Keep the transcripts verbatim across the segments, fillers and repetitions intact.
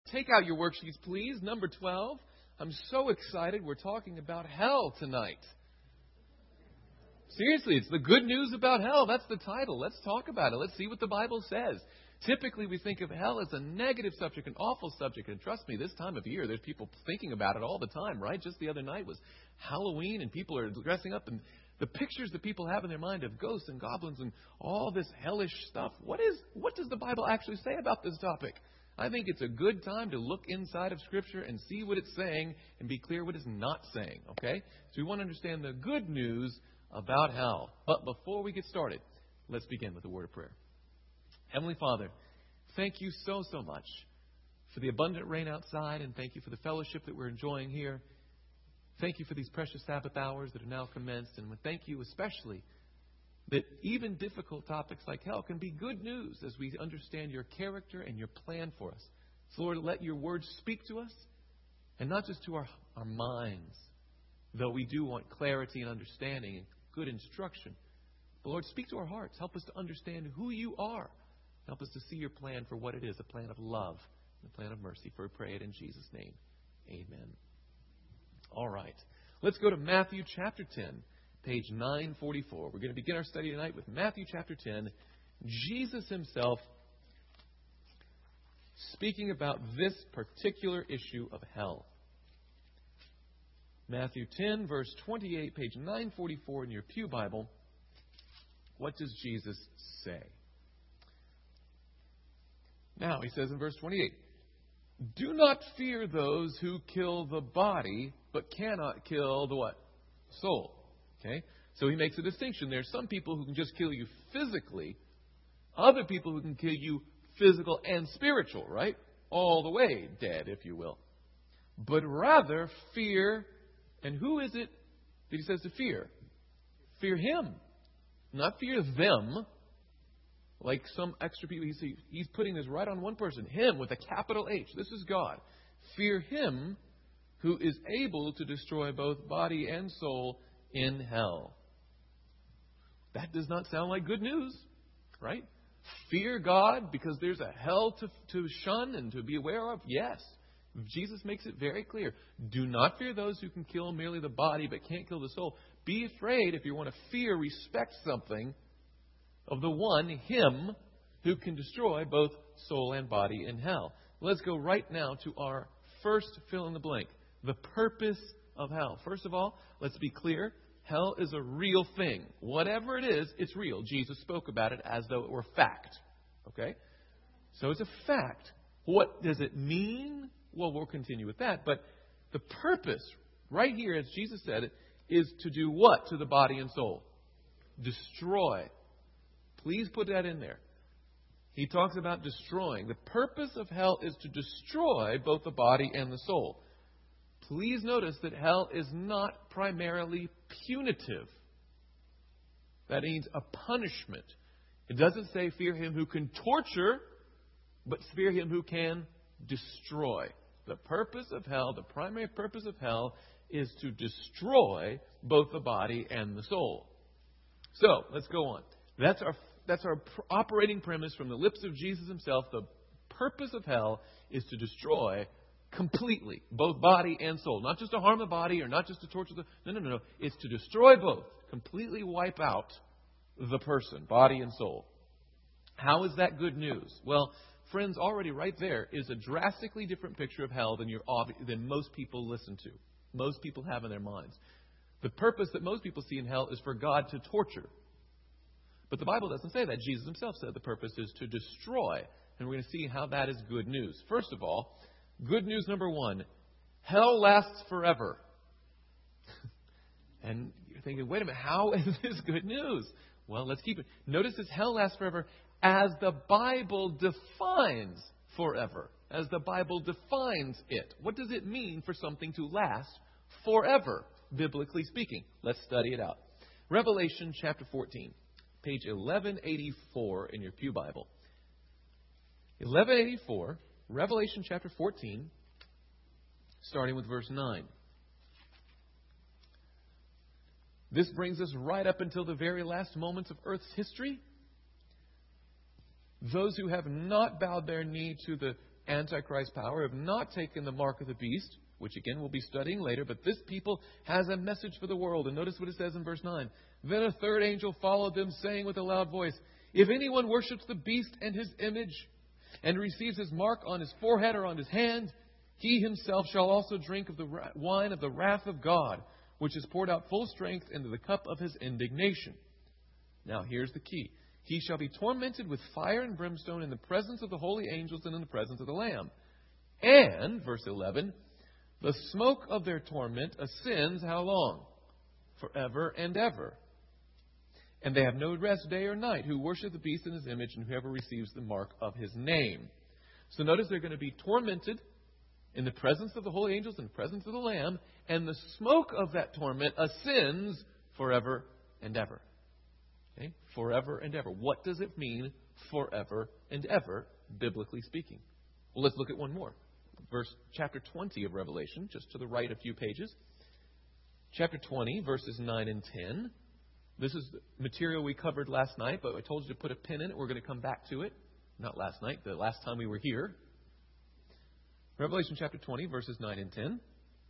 take out your worksheets, please. Number twelve. I'm so excited. We're talking about hell tonight. Seriously, it's the good news about hell. That's the title. Let's talk about it. Let's see what the Bible says. Typically, we think of hell as a negative subject, an awful subject. And trust me, this time of year, there's people thinking about it all the time, right? Just the other night was Halloween, and people are dressing up. And the pictures that people have in their mind of ghosts and goblins and all this hellish stuff. What is? What does the Bible actually say about this topic? I think it's a good time to look inside of Scripture and see what it's saying and be clear what it's not saying, okay? So we want to understand the good news about hell. But before we get started, let's begin with a word of prayer. Heavenly Father, thank you so, so much for the abundant rain outside, and thank you for the fellowship that we're enjoying here. Thank you for these precious Sabbath hours that have now commenced, and thank you especially that even difficult topics like hell can be good news as we understand your character and your plan for us. So, Lord, let your words speak to us, and not just to our, our minds, though we do want clarity and understanding and good instruction. But, Lord, speak to our hearts. Help us to understand who you are. Help us to see your plan for what it is, a plan of love, a plan of mercy. For we pray it in Jesus' name. Amen. All right. Let's go to Matthew chapter ten, page nine forty-four. We're going to begin our study tonight with Matthew chapter ten. Jesus himself speaking about this particular issue of hell. Matthew ten, verse twenty-eight, page nine forty-four in your pew Bible. What does Jesus say? Now, he says in verse twenty-eight, do not fear those who kill the body, but cannot kill the what? Soul. Okay? So he makes a distinction. There are some people who can just kill you physically, other people who can kill you physical and spiritual, right? All the way dead, if you will. But rather fear, and who is it that he says to fear? Fear him. Not fear them, like some extra people. He's, he's putting this right on one person. Him with a capital H. This is God. Fear him who is able to destroy both body and soul in hell. That does not sound like good news, right? Fear God because there's a hell to, to shun and to be aware of? Yes. Jesus makes it very clear. Do not fear those who can kill merely the body but can't kill the soul. Be afraid, if you want to fear, respect something, of the one, him, who can destroy both soul and body in hell. Let's go right now to our first fill in the blank. The purpose of hell. First of all, let's be clear. Hell is a real thing. Whatever it is, it's real. Jesus spoke about it as though it were fact. Okay? So it's a fact. What does it mean? Well, we'll continue with that. But the purpose, right here, as Jesus said it, is to do what to the body and soul? Destroy. Please put that in there. He talks about destroying. The purpose of hell is to destroy both the body and the soul. Please notice that hell is not primarily punitive. That means a punishment. It doesn't say fear him who can torture, but fear him who can destroy. The purpose of hell, the primary purpose of hell, is to destroy both the body and the soul. So, let's go on. That's our that's our operating premise from the lips of Jesus himself. The purpose of hell is to destroy completely both body and soul. Not just to harm the body or not just to torture the... No, no, no, no. It's to destroy both. Completely wipe out the person, body and soul. How is that good news? Well, friends, already right there is a drastically different picture of hell than, you're, than most people listen to. Most people have in their minds. The purpose that most people see in hell is for God to torture. But the Bible doesn't say that. Jesus himself said the purpose is to destroy. And we're going to see how that is good news. First of all, good news number one, hell lasts forever. And you're thinking, wait a minute, how is this good news? Well, let's keep it. Notice this, hell lasts forever as the Bible defines forever. As the Bible defines it. What does it mean for something to last forever, biblically speaking? Let's study it out. Revelation chapter fourteen. Page eleven eighty-four in your pew Bible. eleven eighty-four, Revelation chapter fourteen, starting with verse nine. This brings us right up until the very last moments of Earth's history. Those who have not bowed their knee to the Antichrist power, have not taken the mark of the beast, which again we'll be studying later, but this people has a message for the world. And notice what it says in verse nine. Then a third angel followed them, saying with a loud voice, if anyone worships the beast and his image, and receives his mark on his forehead or on his hand, he himself shall also drink of the wine of the wrath of God, which is poured out full strength into the cup of his indignation. Now here's the key. He shall be tormented with fire and brimstone in the presence of the holy angels and in the presence of the Lamb. And, verse eleven, the smoke of their torment ascends how long? Forever and ever. And they have no rest day or night who worship the beast in his image and whoever receives the mark of his name. So notice they're going to be tormented in the presence of the holy angels and the presence of the Lamb, and the smoke of that torment ascends forever and ever. Okay? Forever and ever. What does it mean, forever and ever, biblically speaking? Well, let's look at one more. Verse chapter twenty of Revelation, just to the right a few pages. Chapter twenty, verses nine and ten. This is material we covered last night, but I told you to put a pin in it. We're going to come back to it. Not last night, the last time we were here. Revelation chapter twenty, verses nine and ten.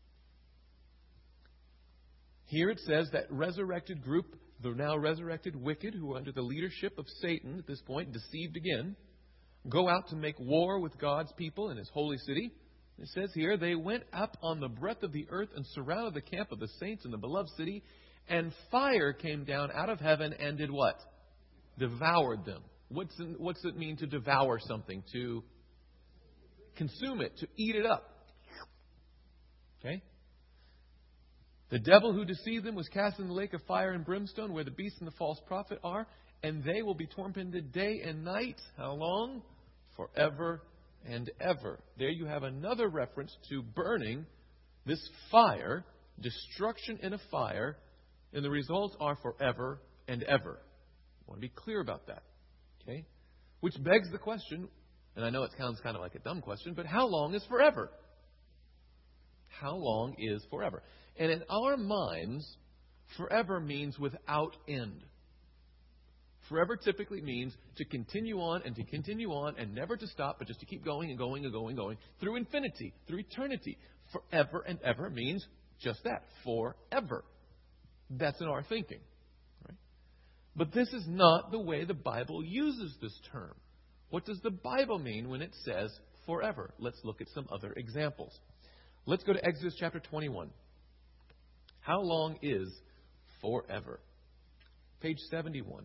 Here it says that resurrected group, the now resurrected wicked, who are under the leadership of Satan at this point, deceived again, go out to make war with God's people in his holy city. It says here, they went up on the breadth of the earth and surrounded the camp of the saints in the beloved city, and fire came down out of heaven and did what? Devoured them. What's it, what's it mean to devour something? To consume it, to eat it up. Okay? The devil who deceived them was cast in the lake of fire and brimstone, where the beast and the false prophet are, and they will be tormented day and night. How long? Forever and ever. There you have another reference to burning, this fire, destruction in a fire, and the results are forever and ever. I want to be clear about that. Okay? Which begs the question, and I know it sounds kind of like a dumb question, but how long is forever? How long is forever? And in our minds, forever means without end. Forever typically means to continue on and to continue on and never to stop, but just to keep going and going and going and going through infinity, through eternity. Forever and ever means just that, forever. That's in our thinking. Right? But this is not the way the Bible uses this term. What does the Bible mean when it says forever? Let's look at some other examples. Let's go to Exodus chapter twenty-one. How long is forever? Page seventy-one.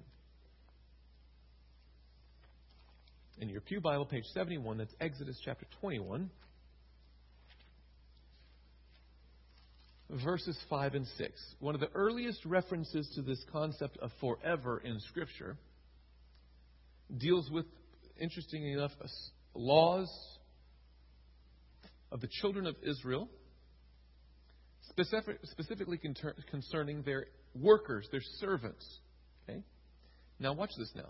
In your Pew Bible, page seventy-one, that's Exodus chapter twenty-one. Verses five and six. One of the earliest references to this concept of forever in Scripture deals with, interestingly enough, laws of the children of Israel, specific, specifically concerning their workers, their servants. Okay? Now watch this now.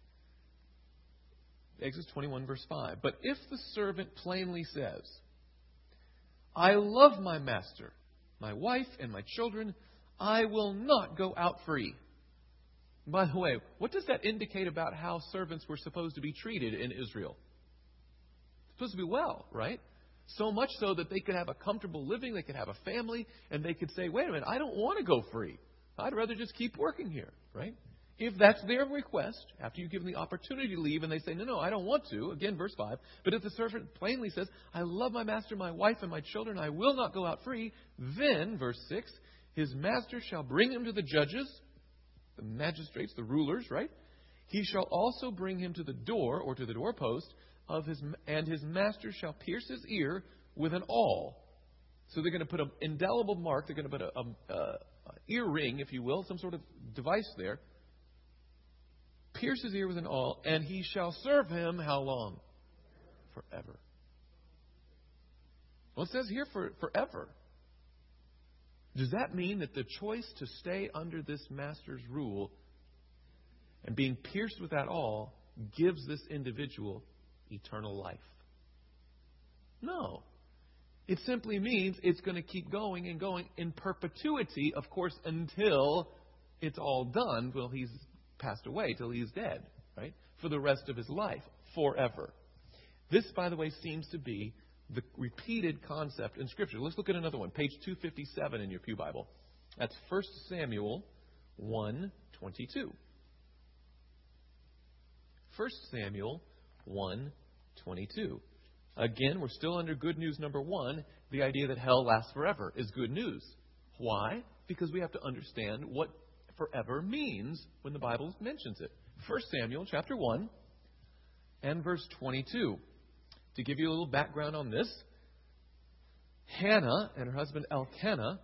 Exodus twenty-one, verse five. But if the servant plainly says, I love my master, my wife, and my children, I will not go out free. By the way, what does that indicate about how servants were supposed to be treated in Israel? Supposed to be well, right? So much so that they could have a comfortable living, they could have a family, and they could say, wait a minute, I don't want to go free. I'd rather just keep working here, right? If that's their request, after you give them the opportunity to leave, and they say, no, no, I don't want to, again, verse five, but if the servant plainly says, I love my master, my wife, and my children, I will not go out free, then, verse six, his master shall bring him to the judges, the magistrates, the rulers, right? He shall also bring him to the door, or to the doorpost, of his, and his master shall pierce his ear with an awl. So they're going to put an indelible mark, they're going to put a, a, a ear ring, if you will, some sort of device there, pierce his ear with an awl, and he shall serve him how long? Forever. Well, it says here for forever. Does that mean that the choice to stay under this master's rule and being pierced with that awl gives this individual eternal life? No. It simply means it's going to keep going and going in perpetuity, of course, until it's all done. Well, he's passed away till he's dead, right? For the rest of his life, forever. This, by the way, seems to be the repeated concept in Scripture. Let's look at another one, page two fifty-seven in your pew Bible. That's First Samuel one twenty-two. First Samuel one twenty-two. Again, we're still under good news number one. The idea that hell lasts forever is good news. Why? Because we have to understand what forever means when the Bible mentions it. First Samuel chapter one and verse twenty-two. To give you a little background on this, Hannah and her husband Elkanah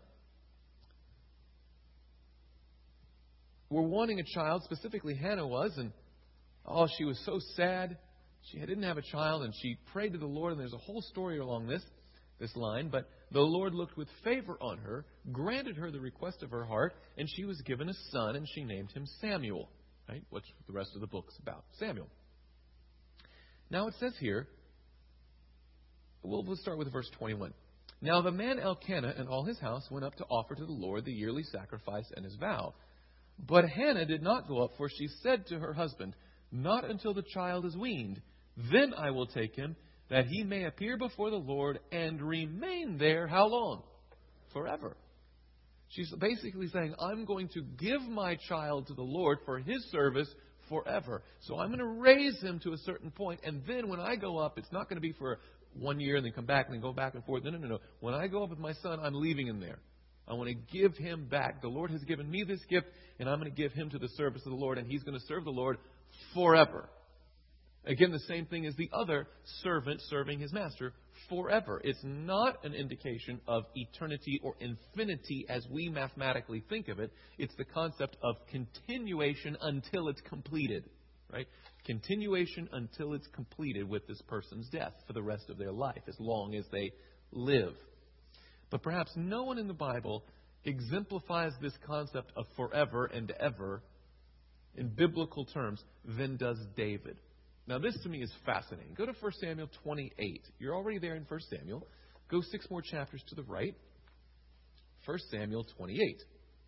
were wanting a child. Specifically, Hannah was, and oh, she was so sad. She didn't have a child, and she prayed to the Lord, and there's a whole story along this, this line. But the Lord looked with favor on her, granted her the request of her heart, and she was given a son, and she named him Samuel. Right? What's the rest of the book's about? Samuel. Now it says here, we'll, we'll start with verse twenty-one. Now the man Elkanah and all his house went up to offer to the Lord the yearly sacrifice and his vow. But Hannah did not go up, for she said to her husband, not until the child is weaned. Then I will take him, that he may appear before the Lord and remain there how long? Forever. She's basically saying, I'm going to give my child to the Lord for his service forever. So I'm going to raise him to a certain point, and then when I go up, it's not going to be for one year and then come back and then go back and forth. No, no, no, no. When I go up with my son, I'm leaving him there. I want to give him back. The Lord has given me this gift, and I'm going to give him to the service of the Lord, and he's going to serve the Lord forever. Again, the same thing as the other servant serving his master forever. It's not an indication of eternity or infinity as we mathematically think of it. It's the concept of continuation until it's completed. Right? Continuation until it's completed with this person's death for the rest of their life, as long as they live. But perhaps no one in the Bible exemplifies this concept of forever and ever in biblical terms than does David. Now, this to me is fascinating. Go to First Samuel twenty-eight. You're already there in First Samuel. Go six more chapters to the right. First Samuel twenty-eight.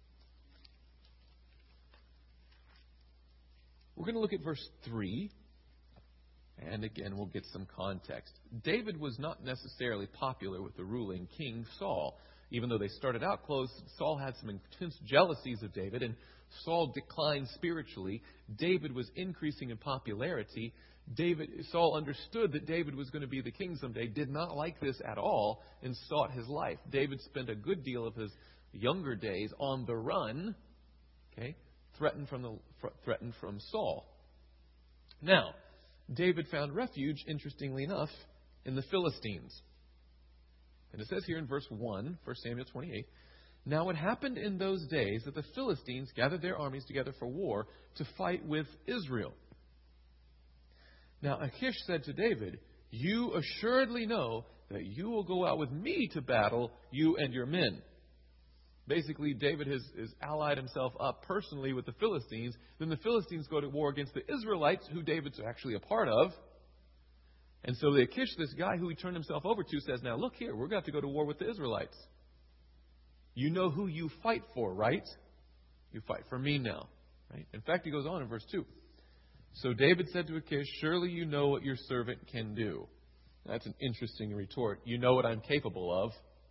We're going to look at verse three. And again, we'll get some context. David was not necessarily popular with the ruling King Saul. Even though they started out close, Saul had some intense jealousies of David, and Saul declined spiritually. David was increasing in popularity. David, Saul understood that David was going to be the king someday, did not like this at all, and sought his life. David spent a good deal of his younger days on the run, okay, threatened from the threatened from Saul. Now, David found refuge, interestingly enough, in the Philistines. And it says here in verse one, First Samuel twenty-eight, now it happened in those days that the Philistines gathered their armies together for war to fight with Israel. Now Achish said to David, you assuredly know that you will go out with me to battle, you and your men. Basically, David has, has allied himself up personally with the Philistines. Then the Philistines go to war against the Israelites, who David's actually a part of. And so the Achish, this guy who he turned himself over to, says, now look here, we're going to have to go to war with the Israelites. You know who you fight for, right? You fight for me now. Right? In fact, he goes on in verse two. So David said to Achish, surely you know what your servant can do. That's an interesting retort. You know what I'm capable of.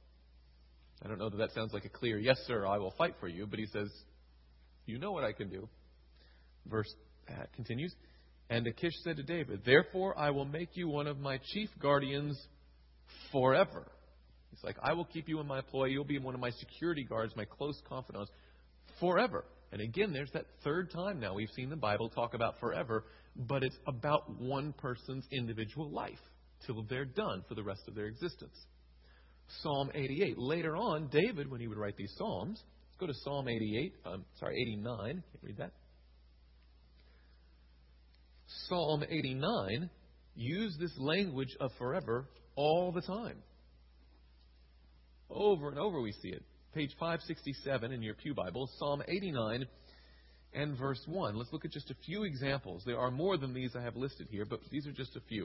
I don't know that that sounds like a clear, yes, sir, I will fight for you. But he says, you know what I can do. Verse uh, continues. And Achish said to David, therefore I will make you one of my chief guardians forever. He's like, I will keep you in my employ. You'll be one of my security guards, my close confidants, forever. And again, there's that third time now we've seen the Bible talk about forever, but it's about one person's individual life till they're done for the rest of their existence. Psalm eighty-eight. Later on, David, when he would write these Psalms, let's go to Psalm eighty-eight, um, sorry, eighty-nine. Can't read that. Psalm eighty-nine used this language of forever all the time. Over and over we see it. Page five sixty-seven in your pew Bible, Psalm eighty-nine and verse one. Let's look at just a few examples. There are more than these I have listed here, but these are just a few.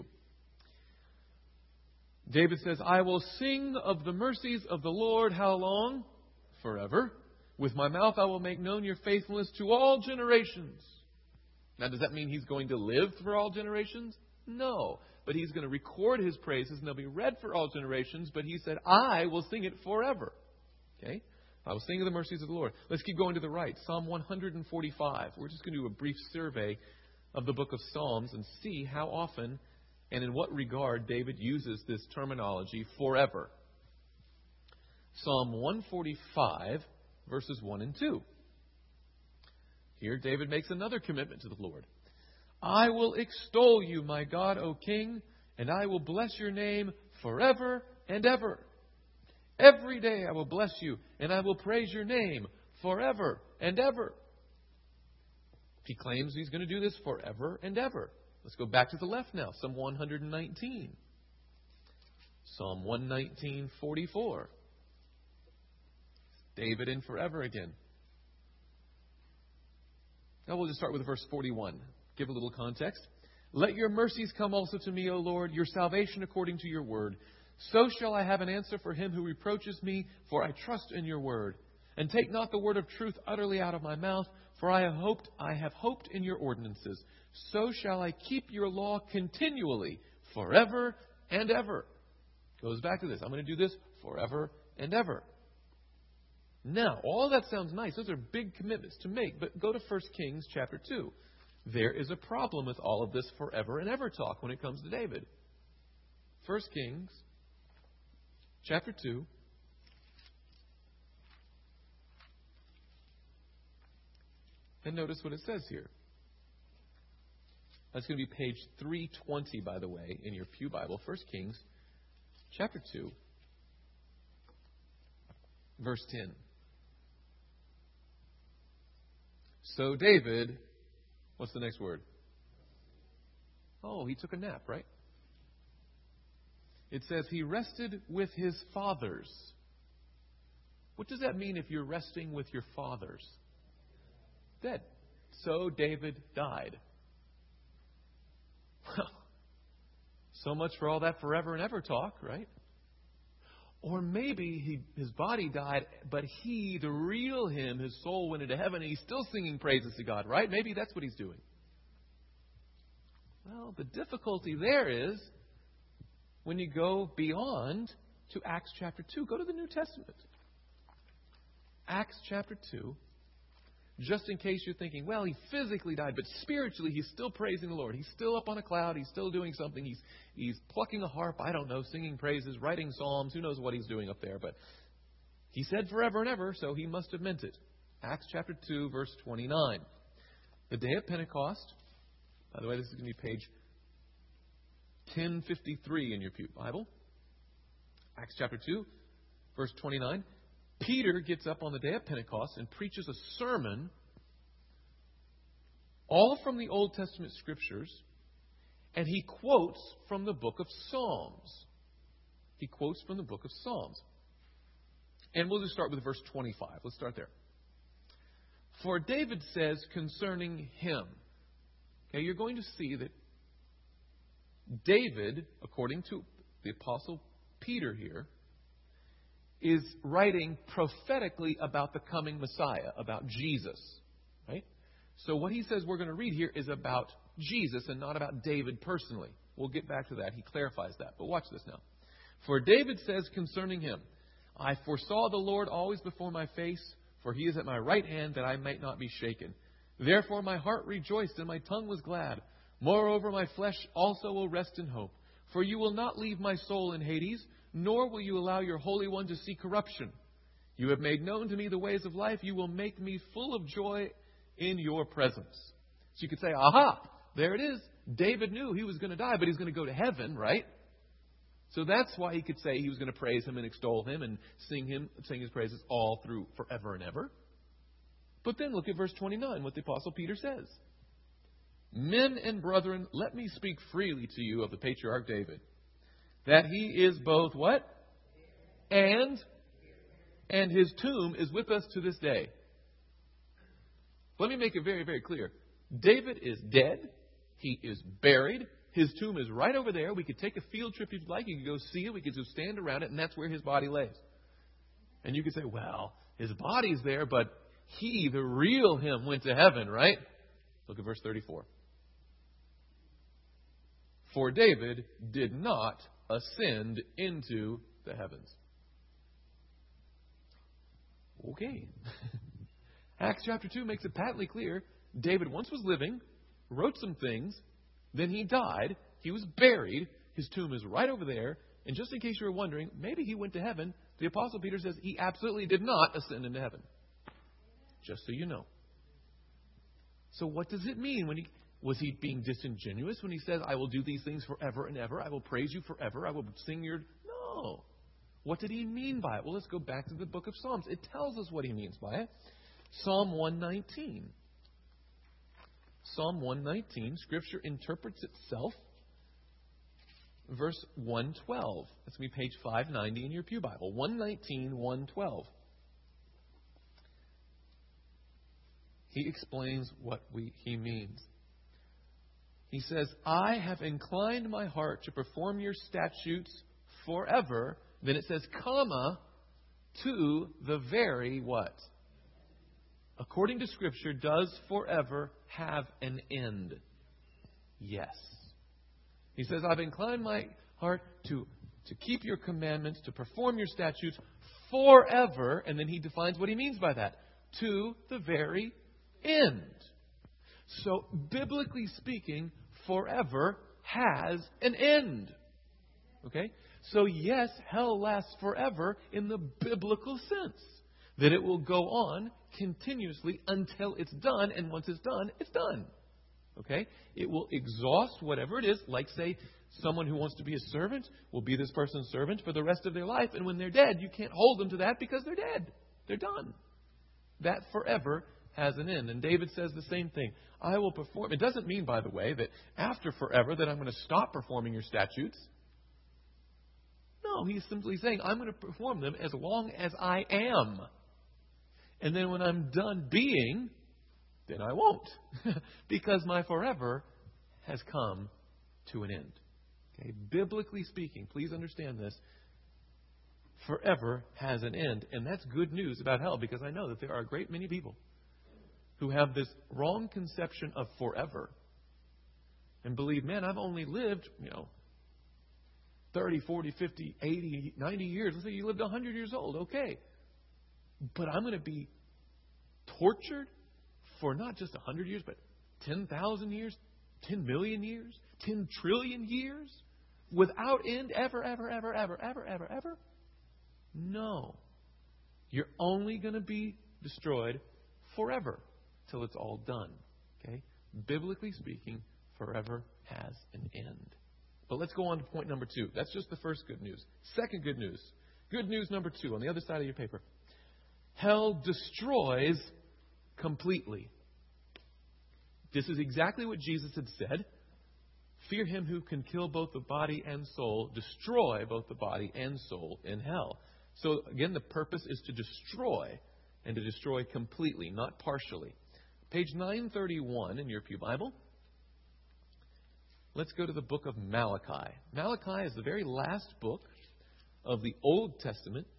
David says, I will sing of the mercies of the Lord. How long? Forever. With my mouth I will make known your faithfulness to all generations. Now, does that mean he's going to live for all generations? No. But He's going to record His praises, and they'll be read for all generations. But He said, I will sing it forever. Okay? I will sing of the mercies of the Lord. Let's keep going to the right. Psalm one forty-five. We're just going to do a brief survey of the book of Psalms and see how often and in what regard David uses this terminology, forever. Psalm one forty-five, verses one and two. Here David makes another commitment to the Lord. I will extol you, my God, O King, and I will bless your name forever and ever. Every day I will bless you, and I will praise your name forever and ever. He claims he's going to do this forever and ever. Let's go back to the left now. Psalm one nineteen. Psalm one nineteen, forty-four. David in forever again. Now we'll just start with verse forty-one. Give a little context. Let your mercies come also to me, O Lord, your salvation according to your word. So shall I have an answer for him who reproaches me, for I trust in your word. And take not the word of truth utterly out of my mouth, for I have hoped, I have hoped in your ordinances. So shall I keep your law continually, forever and ever. Goes back to this. I'm going to do this forever and ever. Now, all that sounds nice. Those are big commitments to make. But go to First Kings chapter two. There is a problem with all of this forever and ever talk when it comes to David. First Kings chapter two. And notice what it says here. That's going to be page three twenty, by the way, in your Pew Bible. First Kings chapter two, verse ten. So David, what's the next word? Oh, he took a nap, right? It says he rested with his fathers. What does that mean if you're resting with your fathers? Dead. So David died. Well, so much for all that forever and ever talk, right? Or maybe he, his body died, but he, the real him, his soul went into heaven and he's still singing praises to God, right? Maybe that's what he's doing. Well, the difficulty there is when you go beyond to Acts chapter two. Go to the New Testament. Acts chapter two. Just in case you're thinking, well, he physically died, but spiritually he's still praising the Lord. He's still up on a cloud. He's still doing something. He's he's plucking a harp, I don't know, singing praises, writing psalms. Who knows what he's doing up there. But he said forever and ever, so he must have meant it. Acts chapter two, verse twenty-nine. The day of Pentecost. By the way, this is going to be page ten fifty-three in your Pew Bible. Acts chapter two, verse twenty-nine. Peter gets up on the day of Pentecost and preaches a sermon all from the Old Testament Scriptures, and he quotes from the book of Psalms. He quotes from the book of Psalms. And we'll just start with verse twenty-five. Let's start there. For David says concerning him. Okay, you're going to see that David, according to the Apostle Peter here, is writing prophetically about the coming Messiah, about Jesus. Right? So what he says we're going to read here is about Jesus and not about David personally. We'll get back to that. He clarifies that. But watch this now. For David says concerning him, I foresaw the Lord always before my face, for he is at my right hand that I might not be shaken. Therefore my heart rejoiced and my tongue was glad. Moreover my flesh also will rest in hope. For you will not leave my soul in Hades, nor will you allow your Holy One to see corruption. You have made known to me the ways of life. You will make me full of joy in your presence. So you could say, aha, there it is. David knew he was going to die, but he's going to go to heaven, right? So that's why he could say he was going to praise him and extol him and sing him, sing his praises all through forever and ever. But then look at verse twenty-nine, what the Apostle Peter says. Men and brethren, let me speak freely to you of the patriarch David, that he is both what? And, and his tomb is with us to this day. Let me make it very, very clear. David is dead. He is buried. His tomb is right over there. We could take a field trip if you'd like. You could go see it. We could just stand around it, and that's where his body lays. And you could say, well, his body's there, but he, the real him, went to heaven, right? Look at verse thirty-four. For David did not ascend into the heavens. Okay. Acts chapter two makes it patently clear. David once was living, wrote some things, then he died, he was buried, his tomb is right over there, and just in case you were wondering, maybe he went to heaven, the Apostle Peter says he absolutely did not ascend into heaven. Just so you know. So what does it mean when he... Was he being disingenuous when he says, I will do these things forever and ever? I will praise you forever. I will sing your... No. What did he mean by it? Well, let's go back to the book of Psalms. It tells us what he means by it. Psalm one nineteen. Psalm one nineteen, Scripture interprets itself. Verse one twelve. That's going to be page five ninety in your Pew Bible. one nineteen, one twelve. He explains what we, he means. He says, I have inclined my heart to perform your statutes forever. Then it says, comma, to the very what? According to Scripture, does forever have an end? Yes. He says, I've inclined my heart to, to keep your commandments, to perform your statutes forever. And then he defines what he means by that. To the very end. So, biblically speaking, forever has an end. Okay? So, yes, hell lasts forever in the biblical sense. That it will go on continuously until it's done, and once it's done, it's done. Okay? It will exhaust whatever it is. Like, say, someone who wants to be a servant will be this person's servant for the rest of their life, and when they're dead, you can't hold them to that because they're dead. They're done. That forever has an end. And David says the same thing. I will perform. It doesn't mean, by the way, that after forever that I'm going to stop performing your statutes. No, he's simply saying I'm going to perform them as long as I am. And then when I'm done being, then I won't. Because my forever has come to an end. Okay? Biblically speaking, please understand this. Forever has an end. And that's good news about hell, because I know that there are a great many people who have this wrong conception of forever and believe, man, I've only lived, you know, thirty, forty, fifty, eighty, ninety years. Let's say you lived one hundred years old. Okay. But I'm going to be tortured for not just one hundred years, but ten thousand years, ten million years, ten trillion years without end ever, ever, ever, ever, ever, ever, ever? No. You're only going to be destroyed forever till it's all done. Okay? Biblically speaking, forever has an end. But let's go on to point number two. That's just the first good news. Second good news. Good news number two on the other side of your paper. Hell destroys completely. This is exactly what Jesus had said. Fear him who can kill both the body and soul, destroy both the body and soul in hell. So again, the purpose is to destroy, and to destroy completely, not partially. Page nine thirty-one in your Pew Bible. Let's go to the book of Malachi. Malachi is the very last book of the Old Testament.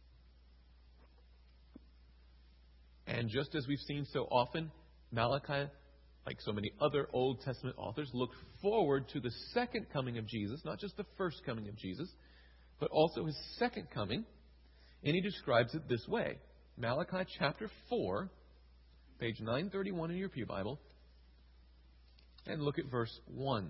And just as we've seen so often, Malachi, like so many other Old Testament authors, look forward to the second coming of Jesus, not just the first coming of Jesus, but also his second coming. And he describes it this way. Malachi chapter four, page nine thirty-one in your Pew Bible, and look at verse one.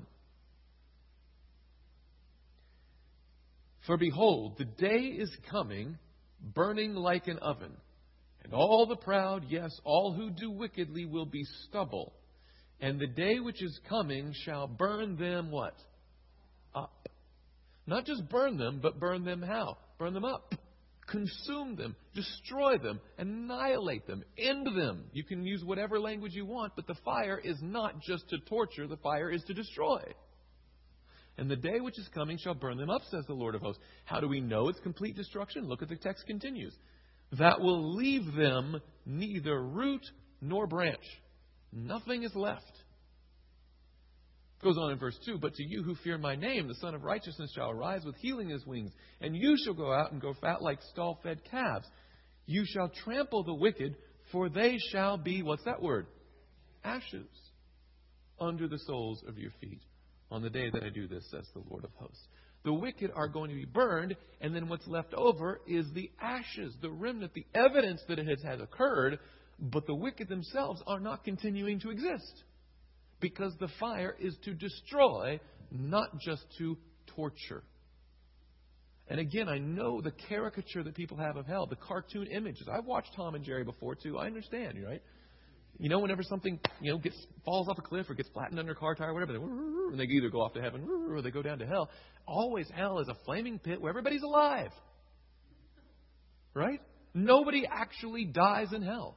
For behold, the day is coming, burning like an oven, and all the proud, yes, all who do wickedly will be stubble. And the day which is coming shall burn them what? Up. Not just burn them, but burn them how? Burn them up. Consume them, destroy them, annihilate them, end them. You can use whatever language you want, but the fire is not just to torture, the fire is to destroy. And the day which is coming shall burn them up, says the Lord of hosts. How do we know it's complete destruction? Look at the text continues. That will leave them neither root nor branch. Nothing is left. Goes on in verse two, but to you who fear my name, the Son of Righteousness shall arise with healing in his wings, and you shall go out and go fat like stall-fed calves. You shall trample the wicked, for they shall be, what's that word? Ashes under the soles of your feet. on the day that I do this, says the Lord of hosts. The wicked are going to be burned, and then what's left over is the ashes, the remnant, the evidence that it has, has occurred, but the wicked themselves are not continuing to exist. Because the fire is to destroy, not just to torture. And again, I know the caricature that people have of hell, the cartoon images. I've watched Tom and Jerry before too. I understand, right? You know, whenever something, you know, gets falls off a cliff or gets flattened under a car tire or whatever, they, and they either go off to heaven or they go down to hell. Always hell is a flaming pit where everybody's alive. Right? Nobody actually dies in hell.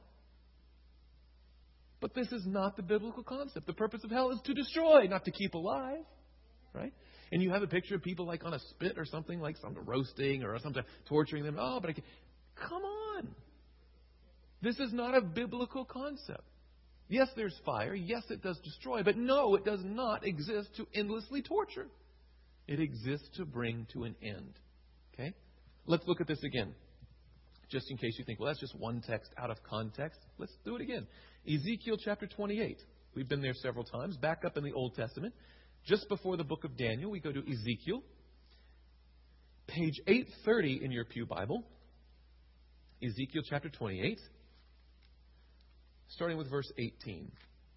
But this is not the biblical concept. The purpose of hell is to destroy, not to keep alive. Right? And you have a picture of people like on a spit or something, like some roasting or something, torturing them. Oh, but I can't. Come on. This is not a biblical concept. Yes, there's fire. Yes, it does destroy. But no, it does not exist to endlessly torture. It exists to bring to an end. Okay? Let's look at this again. Just in case you think, well, that's just one text out of context. Let's do it again. Ezekiel chapter twenty-eight. We've been there several times. Back up in the Old Testament. Just before the book of Daniel, we go to Ezekiel. Page eight thirty in your pew Bible. Ezekiel chapter twenty-eight. Starting with verse eighteen.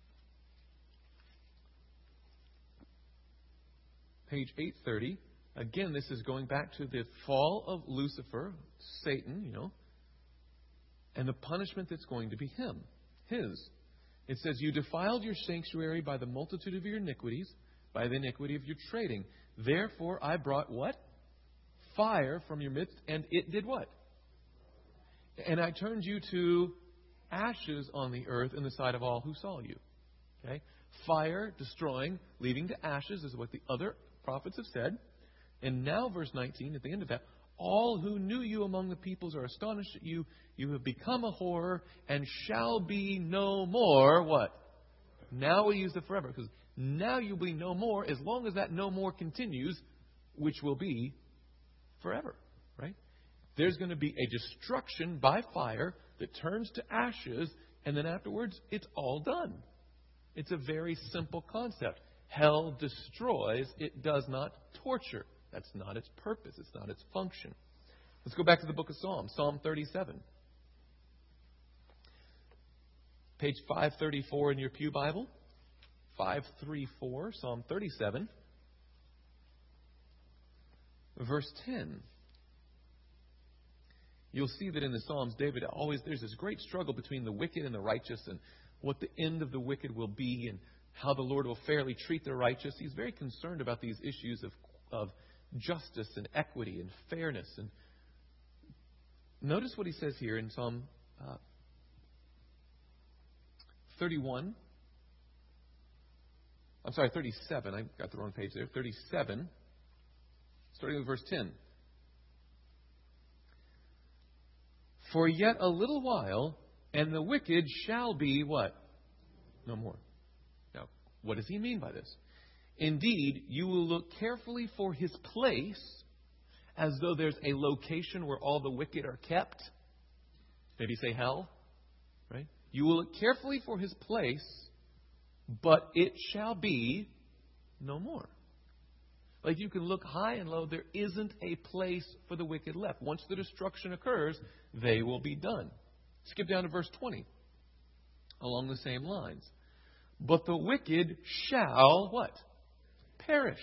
Page eight thirty. Again, this is going back to the fall of Lucifer, Satan, you know, and the punishment that's going to be him, his. It says, you defiled your sanctuary by the multitude of your iniquities, by the iniquity of your trading. Therefore, I brought what? Fire from your midst, and it did what? And I turned you to ashes on the earth in the sight of all who saw you. Okay? Fire, destroying, leading to ashes is what the other prophets have said. And now, verse nineteen, at the end of that, all who knew you among the peoples are astonished at you. You have become a horror and shall be no more. What? Now we use the forever, because now you'll be no more as long as that no more continues, which will be forever. Right? There's going to be a destruction by fire that turns to ashes, and then afterwards, it's all done. It's a very simple concept. Hell destroys, it does not torture. That's not its purpose. It's not its function. Let's go back to the book of Psalms, Psalm thirty-seven. Page five thirty-four in your pew Bible. five thirty-four, Psalm thirty-seven. Verse ten. You'll see that in the Psalms, David always, there's this great struggle between the wicked and the righteous and what the end of the wicked will be and how the Lord will fairly treat the righteous. He's very concerned about these issues of, of justice and equity and fairness. And notice what he says here in Psalm uh, thirty-one. I'm sorry, thirty-seven. I got the wrong page there. thirty-seven, starting with verse ten. For yet a little while, and the wicked shall be what? No more. Now, what does he mean by this? Indeed, you will look carefully for his place, as though there's a location where all the wicked are kept. Maybe say hell, right? You will look carefully for his place, but it shall be no more. Like you can look high and low, there isn't a place for the wicked left. Once the destruction occurs, they will be done. Skip down to verse twenty, along the same lines. But the wicked shall what? Perish.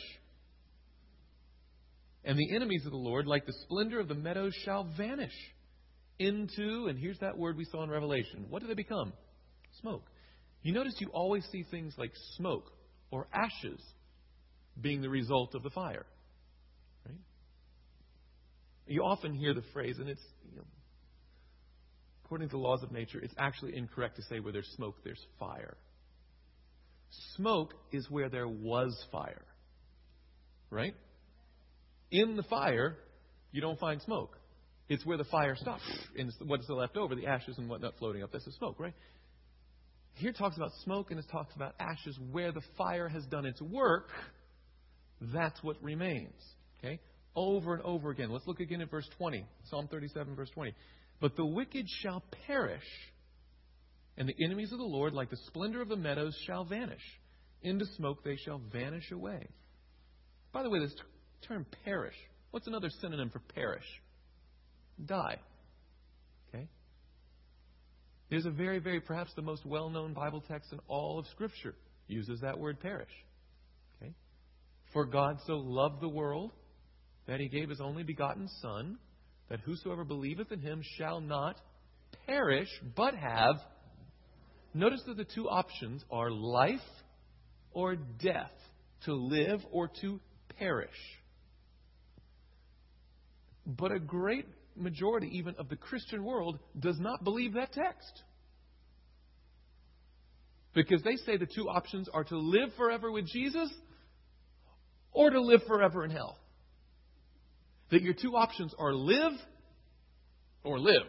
And the enemies of the Lord, like the splendor of the meadows, shall vanish into, and here's that word we saw in Revelation. What do they become? Smoke. You notice you always see things like smoke or ashes being the result of the fire. Right? You often hear the phrase, and it's, you know, according to the laws of nature, it's actually incorrect to say where there's smoke, there's fire. Smoke is where there was fire. Right? In the fire, you don't find smoke. It's where the fire stops. And what's left over, the ashes and whatnot floating up, that's the smoke, right? Here it talks about smoke and it talks about ashes. Where the fire has done its work, that's what remains. Okay? Over and over again. Let's look again at verse twenty. Psalm thirty-seven, verse twenty. But the wicked shall perish, and the enemies of the Lord, like the splendor of the meadows, shall vanish. Into smoke they shall vanish away. By the way, this term perish, what's another synonym for perish? Die. Okay? There's a very, very, perhaps the most well-known Bible text in all of Scripture uses that word perish. Okay? For God so loved the world that He gave His only begotten Son, that whosoever believeth in Him shall not perish, but have. Notice that the two options are life or death, to live or to perish. But a great majority even of the Christian world does not believe that text. Because they say the two options are to live forever with Jesus or to live forever in hell. That your two options are live or live.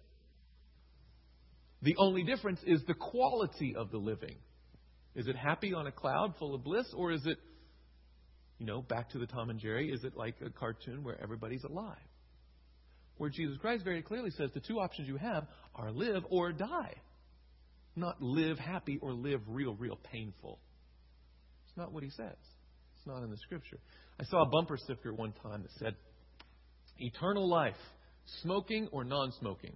The only difference is the quality of the living. Is it happy on a cloud full of bliss, or is it, you know, back to the Tom and Jerry, is it like a cartoon where everybody's alive? Where Jesus Christ very clearly says the two options you have are live or die. Not live happy or live real, real painful. It's not what He says. It's not in the Scripture. I saw a bumper sticker one time that said, eternal life, smoking or non-smoking.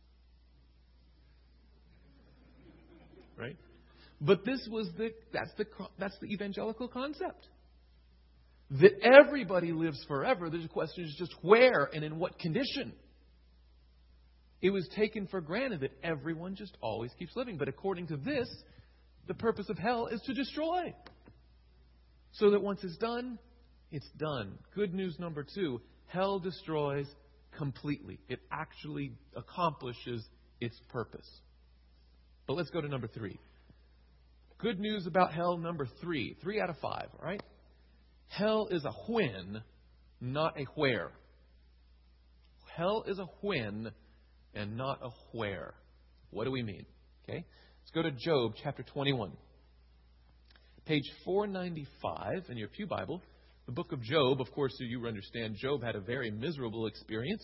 Right? But this was the, that's the, that's the evangelical concept. That everybody lives forever. The question is just where and in what condition. It was taken for granted that everyone just always keeps living. But according to this, the purpose of hell is to destroy. So that once it's done, it's done. Good news number two, hell destroys completely. It actually accomplishes its purpose. But let's go to number three. Good news about hell number three. Three out of five, all right? Hell is a when, not a where. Hell is a when and not a where. What do we mean? Okay, let's go to Job chapter twenty-one. Page four ninety-five in your Pew Bible. The book of Job, of course, so you understand, Job had a very miserable experience.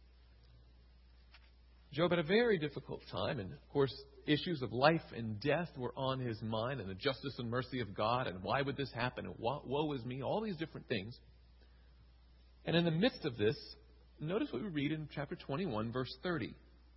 Job had a very difficult time, and of course, issues of life and death were on his mind, and the justice and mercy of God, and why would this happen, and woe is me, all these different things. And in the midst of this, notice what we read in chapter twenty-one, verse thirty.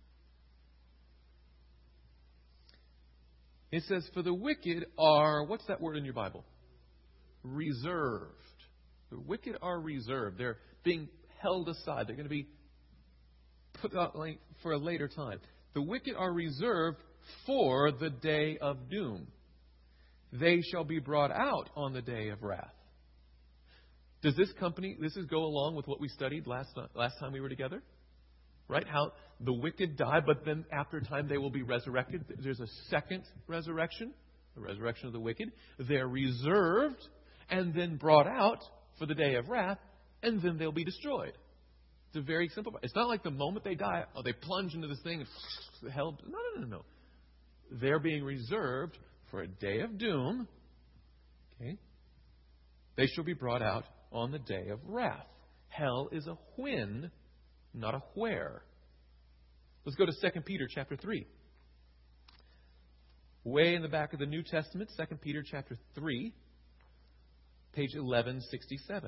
It says, for the wicked are, what's that word in your Bible? Reserved. The wicked are reserved. They're being held aside. They're going to be put out for a later time. The wicked are reserved for the day of doom. They shall be brought out on the day of wrath. Does this company, this is go along with what we studied last last time we were together? Right? How the wicked die, but then after time they will be resurrected. There's a second resurrection, the resurrection of the wicked. They're reserved and then brought out for the day of wrath, and then they'll be destroyed. It's a very simple. It's not like the moment they die, oh, they plunge into this thing and hell. No, no, no, no. They're being reserved for a day of doom. Okay. They shall be brought out on the day of wrath. Hell is a when, not a where. Let's go to Second Peter chapter three. Way in the back of the New Testament, Second Peter chapter three, page eleven sixty-seven.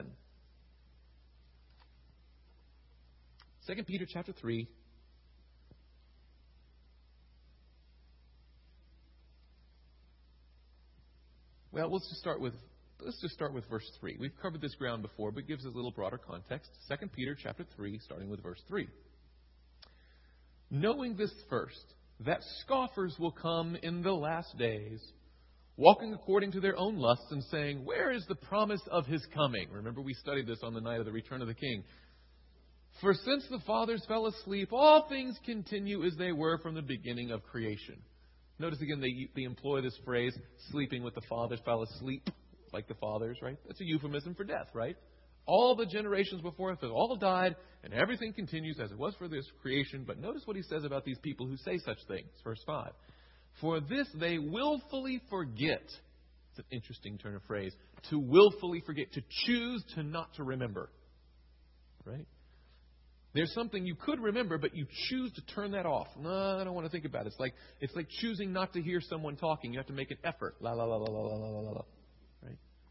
Second Peter chapter three. Well, let's just start with let's just start with verse three. We've covered this ground before, but it gives us a little broader context. Second Peter chapter three, starting with verse three. Knowing this first, that scoffers will come in the last days, walking according to their own lusts and saying, where is the promise of His coming? Remember, we studied this on the night of the return of the King. For since the fathers fell asleep, all things continue as they were from the beginning of creation. Notice again, they, they employ this phrase, sleeping with the fathers, fell asleep like the fathers, right? That's a euphemism for death, right? All the generations before us have all died, and everything continues as it was for this creation. But notice what he says about these people who say such things. Verse five. For this they willfully forget. It's an interesting turn of phrase. To willfully forget. To choose to not to remember. Right? There's something you could remember, but you choose to turn that off. No, I don't want to think about it. It's like it's like choosing not to hear someone talking. You have to make an effort. La la la la la la la la la. Right?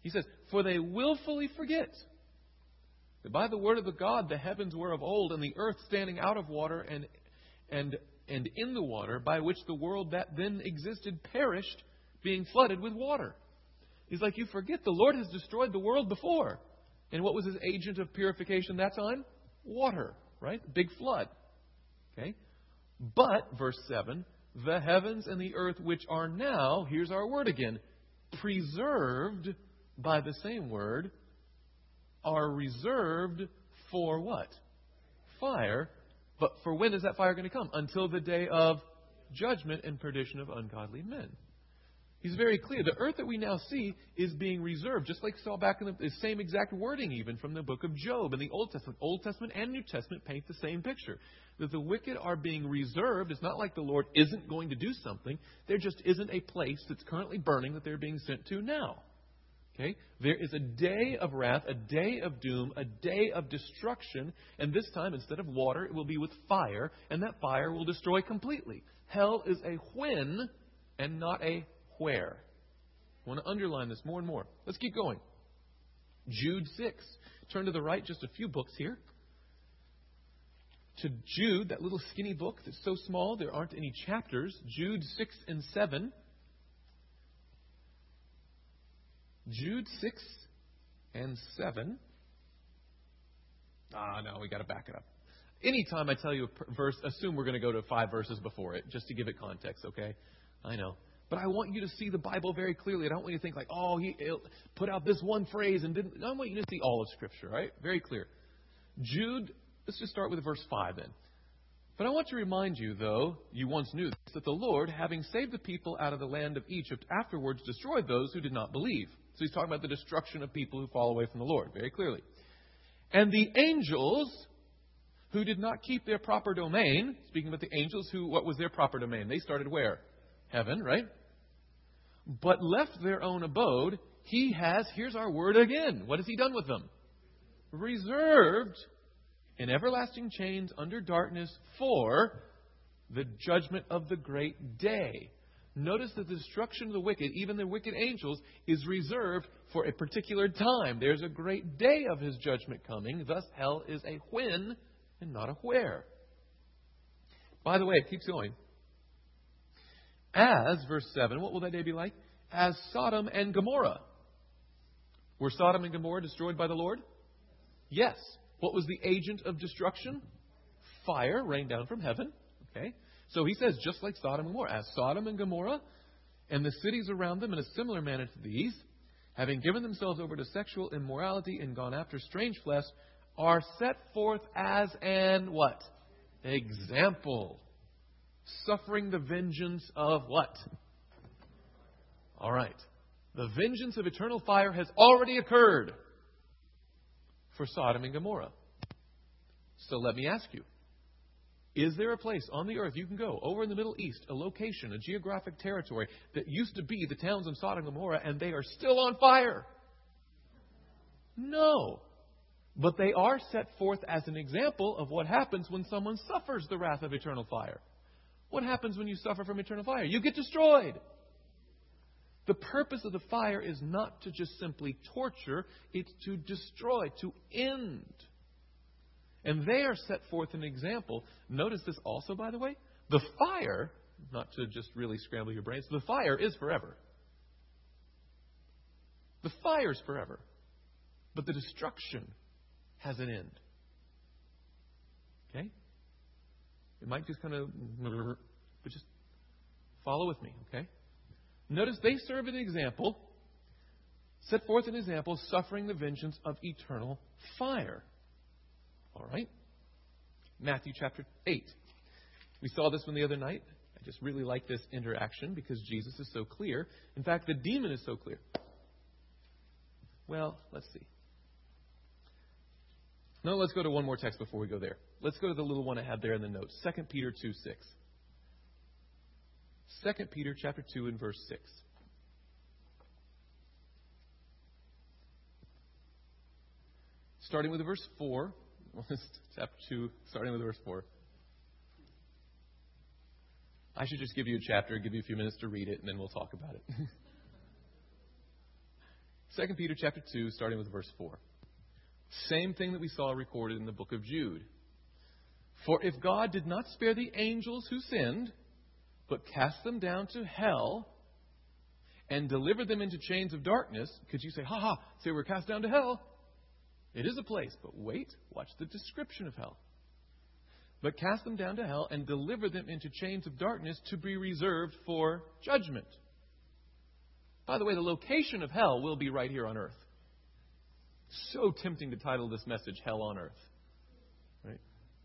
He says, for they willfully forget that by the word of the God the heavens were of old, and the earth standing out of water and and and in the water, by which the world that then existed perished, being flooded with water. He's like, you forget the Lord has destroyed the world before. And what was his agent of purification that time? Water, right? Big flood. Okay? But, verse seven, the heavens and the earth which are now, here's our word again, preserved by the same word, are reserved for what? Fire. But for when is that fire going to come? Until the day of judgment and perdition of ungodly men. He's very clear. The earth that we now see is being reserved, just like we saw back in the, the same exact wording even from the book of Job in the Old Testament. Old Testament and New Testament paint the same picture. That the wicked are being reserved. It's not like the Lord isn't going to do something. There just isn't a place that's currently burning that they're being sent to now. Okay? There is a day of wrath, a day of doom, a day of destruction. And this time, instead of water, it will be with fire. And that fire will destroy completely. Hell is a when and not a where. I want to underline this more and more. Let's keep going. Jude six. Turn to the right just a few books here. To Jude, that little skinny book that's so small there aren't any chapters. Jude six and seven. Jude six and seven. Ah, no, we got to back it up. Anytime I tell you a verse, assume we're going to go to five verses before it, just to give it context, okay? I know. But I want you to see the Bible very clearly. I don't want you to think like, oh, he put out this one phrase and didn't. I want you to see all of Scripture, right? Very clear. Jude, let's just start with verse five then. But I want to remind you, though you once knew this, that the Lord, having saved the people out of the land of Egypt, afterwards destroyed those who did not believe. So he's talking about the destruction of people who fall away from the Lord, very clearly. And the angels who did not keep their proper domain, speaking about the angels, who what was their proper domain? They started where? Heaven, right? But left their own abode, he has, here's our word again. What has he done with them? Reserved in everlasting chains under darkness for the judgment of the great day. Notice that the destruction of the wicked, even the wicked angels, is reserved for a particular time. There's a great day of his judgment coming. Thus, hell is a when and not a where. By the way, it keeps going. As, verse seven, what will that day be like? As Sodom and Gomorrah. Were Sodom and Gomorrah destroyed by the Lord? Yes. What was the agent of destruction? Fire rained down from heaven. Okay. So he says, just like Sodom and Gomorrah, as Sodom and Gomorrah and the cities around them in a similar manner to these, having given themselves over to sexual immorality and gone after strange flesh, are set forth as an what? Example. Suffering the vengeance of what? All right. The vengeance of eternal fire has already occurred for Sodom and Gomorrah. So let me ask you, is there a place on the earth you can go, over in the Middle East, a location, a geographic territory that used to be the towns of Sodom and Gomorrah, and they are still on fire? No. But they are set forth as an example of what happens when someone suffers the wrath of eternal fire. What happens when you suffer from eternal fire? You get destroyed. The purpose of the fire is not to just simply torture, it's to destroy, to end. And they are set forth an example. Notice this also, by the way. The fire, not to just really scramble your brains, the fire is forever. The fire is forever. But the destruction has an end. Okay? It might just kind of, but just follow with me, okay? Notice they serve an example, set forth an example, suffering the vengeance of eternal fire. All right? Matthew chapter eight. We saw this one the other night. I just really like this interaction because Jesus is so clear. In fact, the demon is so clear. Well, let's see. No, let's go to one more text before we go there. Let's go to the little one I had there in the notes. Second Peter two six. Second Peter chapter two and verse six. Starting with verse four. Chapter two, starting with verse four. I should just give you a chapter, give you a few minutes to read it, and then we'll talk about it. Second Peter chapter two, starting with verse four. Same thing that we saw recorded in the book of Jude. For if God did not spare the angels who sinned, but cast them down to hell and delivered them into chains of darkness, could you say, ha ha, say we're cast down to hell? It is a place, but wait, watch the description of hell. But cast them down to hell and deliver them into chains of darkness to be reserved for judgment. By the way, the location of hell will be right here on earth. So tempting to title this message, Hell on Earth. Right?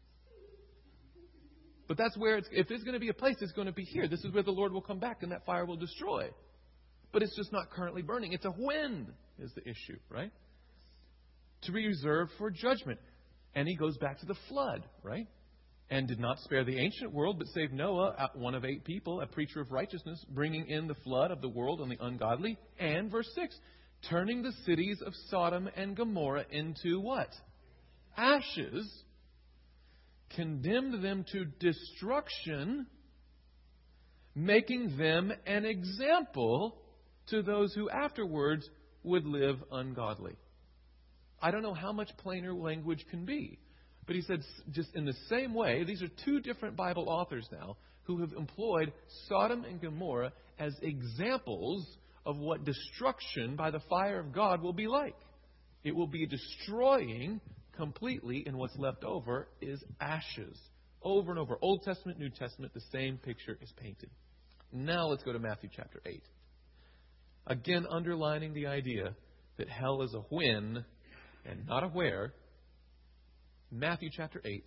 But that's where, it's, if there's going to be a place, it's going to be here. This is where the Lord will come back and that fire will destroy. But it's just not currently burning. It's a when is the issue, right? To be reserved for judgment. And he goes back to the flood, right? And did not spare the ancient world, but saved Noah, one of eight people, a preacher of righteousness, bringing in the flood of the world on the ungodly. And verse six, turning the cities of Sodom and Gomorrah into what? Ashes. Condemned them to destruction, making them an example to those who afterwards would live ungodly. I don't know how much plainer language can be. But he said, just in the same way, these are two different Bible authors now who have employed Sodom and Gomorrah as examples of what destruction by the fire of God will be like. It will be destroying completely, and what's left over is ashes. Over and over. Old Testament, New Testament, the same picture is painted. Now let's go to Matthew chapter eight. Again, underlining the idea that hell is a when and not a where. Matthew chapter eight.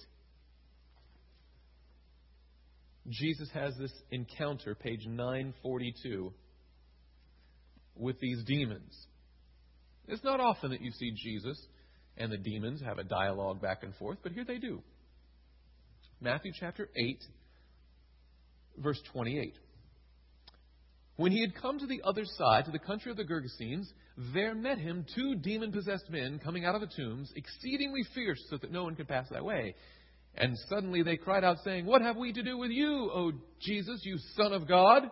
Jesus has this encounter, page nine forty-two, with these demons. It's not often that you see Jesus and the demons have a dialogue back and forth, but here they do. Matthew chapter eight, verse twenty-eight. When he had come to the other side, to the country of the Gergesenes, there met him two demon-possessed men coming out of the tombs, exceedingly fierce, so that no one could pass that way. And suddenly they cried out, saying, What have we to do with you, O Jesus, you Son of God?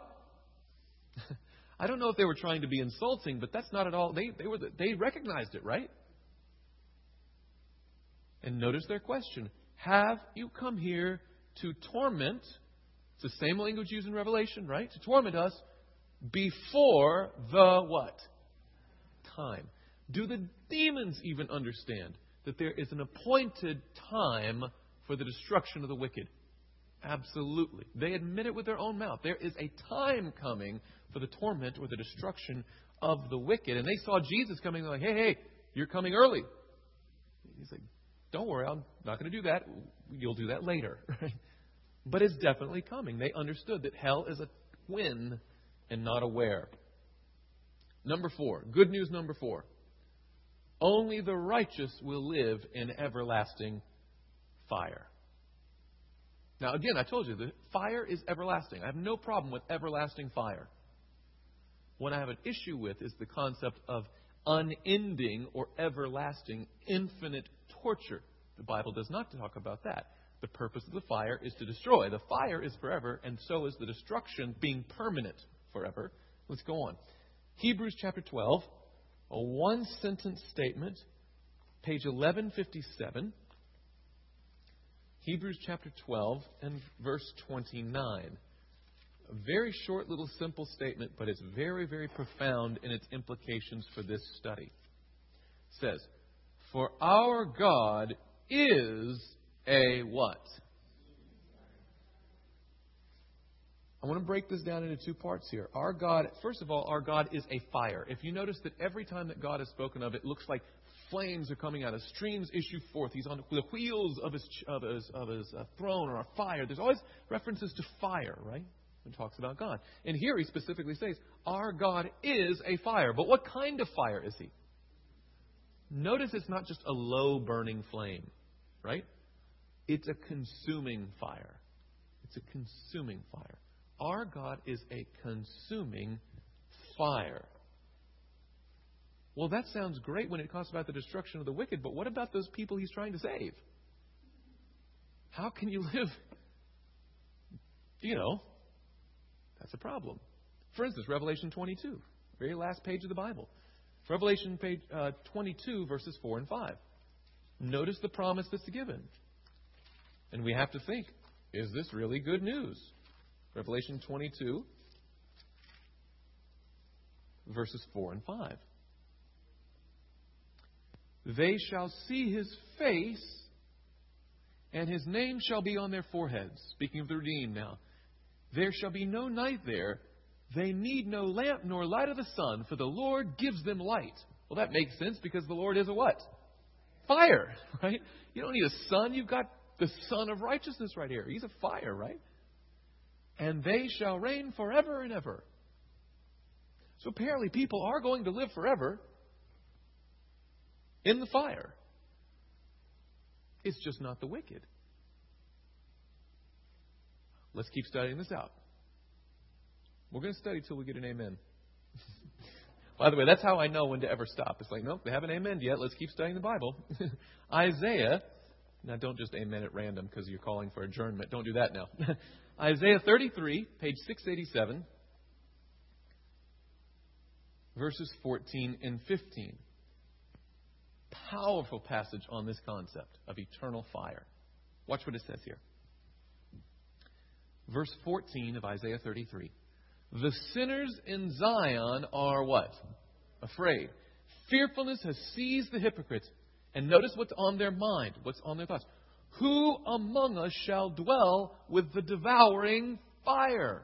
I don't know if they were trying to be insulting, but that's not at all. They, they, were the, they recognized it, right? And notice their question. Have you come here to torment? It's the same language used in Revelation, right? To torment us before the what? Time. Do the demons even understand that there is an appointed time for the destruction of the wicked? Absolutely. They admit it with their own mouth. There is a time coming for the torment or the destruction of the wicked. And they saw Jesus coming. They're like, hey, hey, you're coming early. He's like, don't worry, I'm not going to do that. You'll do that later. Right? But it's definitely coming. They understood that hell is a when and not a where. Number four. Good news number four. Only the righteous will live in everlasting fire. Now, again, I told you, the fire is everlasting. I have no problem with everlasting fire. What I have an issue with is the concept of unending or everlasting, infinite torture. The Bible does not talk about that. The purpose of the fire is to destroy. The fire is forever, and so is the destruction being permanent forever. Let's go on. Hebrews chapter twelve, a one-sentence statement, page eleven fifty-seven. Hebrews chapter twelve and verse twenty-nine. A very short, little, simple statement, but it's very, very profound in its implications for this study. It says, For our God is a what? I want to break this down into two parts here. Our God, first of all, our God is a fire. If you notice that every time that God is spoken of, it looks like flames are coming out, as streams issue forth. He's on the wheels of his of his, of his uh, throne or a fire. There's always references to fire, right? When it talks about God. And here he specifically says, our God is a fire. But what kind of fire is he? Notice it's not just a low burning flame, right? It's a consuming fire. It's a consuming fire. Our God is a consuming fire. Well, that sounds great when it talks about the destruction of the wicked, but what about those people he's trying to save? How can you live? You know, that's a problem. For instance, Revelation twenty-two, very last page of the Bible. Revelation page uh, twenty-two, verses four and five. Notice the promise that's given. And we have to think, is this really good news? Revelation twenty-two, verses four and five. They shall see his face, and his name shall be on their foreheads. Speaking of the redeemed now. There shall be no night there. They need no lamp nor light of the sun, for the Lord gives them light. Well, that makes sense because the Lord is a what? Fire, right? You don't need a sun. You've got the Son of Righteousness right here. He's a fire, right? And they shall reign forever and ever. So apparently people are going to live forever in the fire. It's just not the wicked. Let's keep studying this out. We're going to study till we get an amen. By the way, that's how I know when to ever stop. It's like, nope, they haven't amened yet. Let's keep studying the Bible. Isaiah. Now, don't just amen at random because you're calling for adjournment. Don't do that now. Isaiah thirty-three, page six eighty-seven, verses fourteen and fifteen. Powerful passage on this concept of eternal fire. Watch what it says here. Verse fourteen of Isaiah thirty-three. The sinners in Zion are what? Afraid. Fearfulness has seized the hypocrites. And notice what's on their mind, what's on their thoughts. Who among us shall dwell with the devouring fire?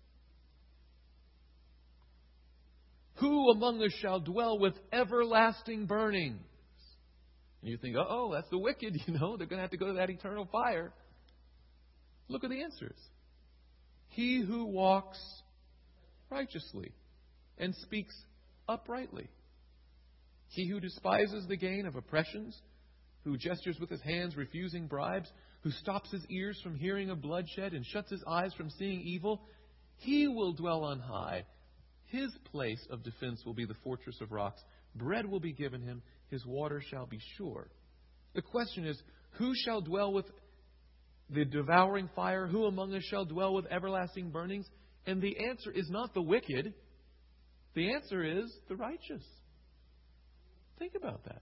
Who among us shall dwell with everlasting burnings? And you think, oh, that's the wicked, you know, they're going to have to go to that eternal fire. Look at the answers. He who walks righteously and speaks uprightly. He who despises the gain of oppressions, who gestures with his hands refusing bribes, who stops his ears from hearing of bloodshed and shuts his eyes from seeing evil, he will dwell on high. His place of defense will be the fortress of rocks. Bread will be given him. His water shall be sure. The question is, who shall dwell with the devouring fire? Who among us shall dwell with everlasting burnings? And the answer is not the wicked. The answer is the righteous. Think about that.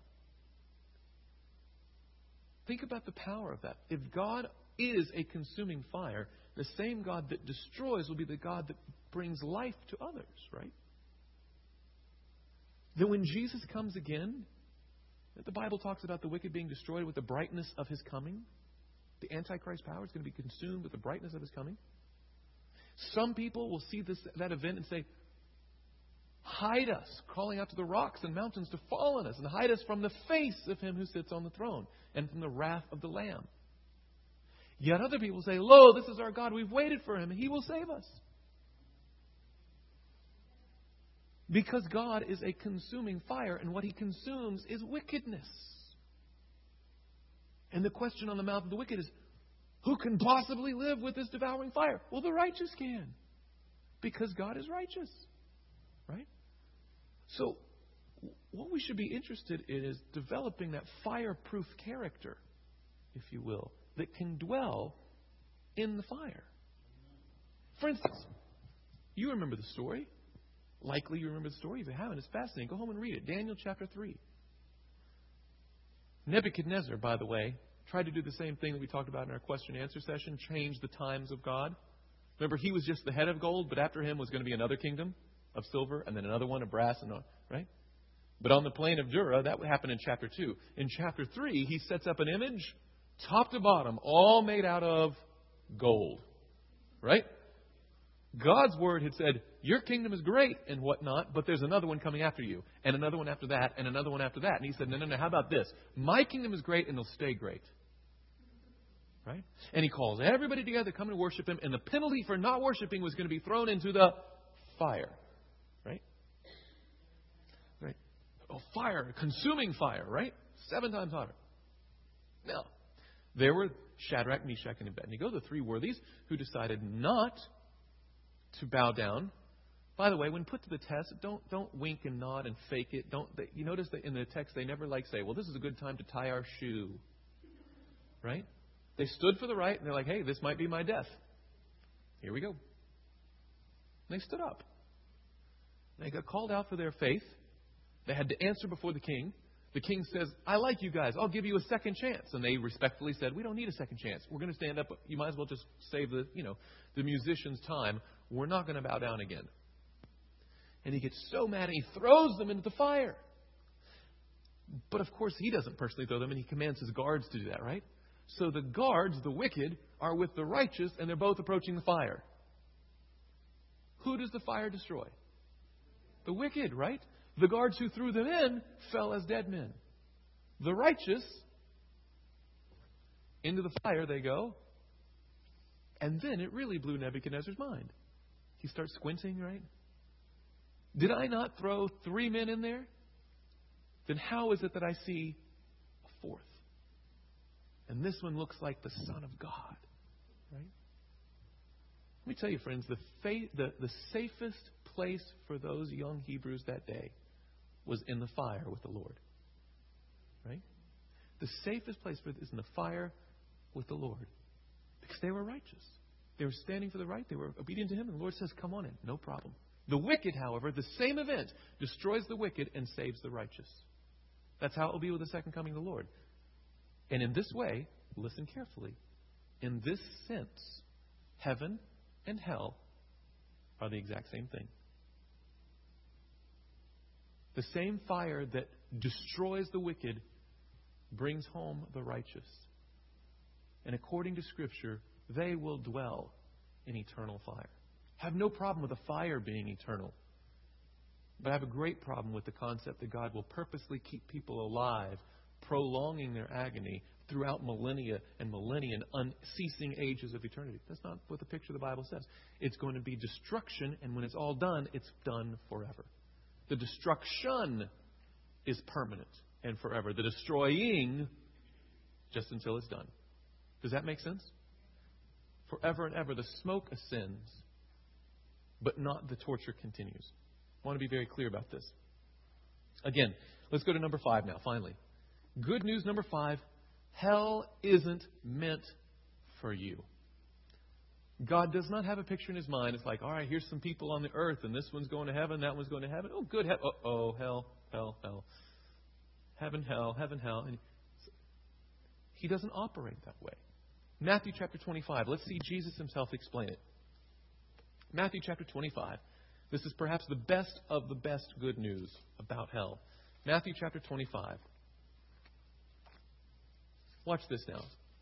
Think about the power of that. If God is a consuming fire, the same God that destroys will be the God that brings life to others, right? Then when Jesus comes again, the Bible talks about the wicked being destroyed with the brightness of his coming. The Antichrist power is going to be consumed with the brightness of his coming. Some people will see this that event and say, hide us, calling out to the rocks and mountains to fall on us, and hide us from the face of him who sits on the throne and from the wrath of the Lamb. Yet other people say, lo, this is our God. We've waited for him, and he will save us. Because God is a consuming fire, and what he consumes is wickedness. And the question on the mouth of the wicked is, who can possibly live with this devouring fire? Well, the righteous can. Because God is righteous. Right? So, what we should be interested in is developing that fireproof character, if you will, that can dwell in the fire. For instance, you remember the story. Likely you remember the story. If you haven't, it's fascinating. Go home and read it. Daniel chapter three. Nebuchadnezzar, by the way, tried to do the same thing that we talked about in our question and answer session, change the times of God. Remember, he was just the head of gold, but after him was going to be another kingdom of silver, and then another one of brass, and right? But on the plain of Dura, that would happen in chapter two. In chapter three, he sets up an image, top to bottom, all made out of gold. Right? God's word had said, your kingdom is great and whatnot, but there's another one coming after you, and another one after that, and another one after that. And he said, no, no, no, how about this? My kingdom is great, and it'll stay great. Right? And he calls everybody together to come and worship him, and the penalty for not worshiping was going to be thrown into the fire. Right? Right? Oh, fire, consuming fire, right? Seven times hotter. Now, there were Shadrach, Meshach, and Abednego, the three worthies, who decided not to bow down. By the way, when put to the test, don't don't wink and nod and fake it. Don't they, you notice that in the text they never like say, well, this is a good time to tie our shoe. Right? They stood for the right, and they're like, hey, this might be my death. Here we go. And they stood up. They got called out for their faith. They had to answer before the king. The king says, I like you guys. I'll give you a second chance. And they respectfully said, we don't need a second chance. We're going to stand up. You might as well just save the, you know, the musicians' time. We're not going to bow down again. And he gets so mad, he throws them into the fire. But of course, he doesn't personally throw them, and he commands his guards to do that, right? So the guards, the wicked, are with the righteous, and they're both approaching the fire. Who does the fire destroy? The wicked, right? The guards who threw them in fell as dead men. The righteous, into the fire they go. And then it really blew Nebuchadnezzar's mind. He starts squinting, right? Did I not throw three men in there? Then how is it that I see a fourth? And this one looks like the Son of God, right? Let me tell you, friends, the, fa- the, the safest place for those young Hebrews that day was in the fire with the Lord. Right? The safest place for is in the fire with the Lord. Because they were righteous. They were standing for the right. They were obedient to Him. And the Lord says, come on in. No problem. The wicked, however, the same event destroys the wicked and saves the righteous. That's how it will be with the second coming of the Lord. And in this way, listen carefully, in this sense, heaven and hell are the exact same thing. The same fire that destroys the wicked brings home the righteous. And according to Scripture, they will dwell in eternal fire. I have no problem with the fire being eternal. But I have a great problem with the concept that God will purposely keep people alive, prolonging their agony throughout millennia and millennia and unceasing ages of eternity. That's not what the picture of the Bible says. It's going to be destruction, and when it's all done, it's done forever. The destruction is permanent and forever. The destroying, just until it's done. Does that make sense? Forever and ever, the smoke ascends, but not the torture continues. I want to be very clear about this. Again, let's go to number five now, finally. Good news number five, hell isn't meant for you. God does not have a picture in His mind. It's like, all right, here's some people on the earth, and this one's going to heaven, that one's going to heaven. Oh, good. He- oh, hell, hell, hell. Heaven, hell, heaven, hell. And He doesn't operate that way. Matthew chapter twenty-five. Let's see Jesus Himself explain it. Matthew chapter twenty-five. This is perhaps the best of the best good news about hell. Matthew chapter twenty-five. Watch this now.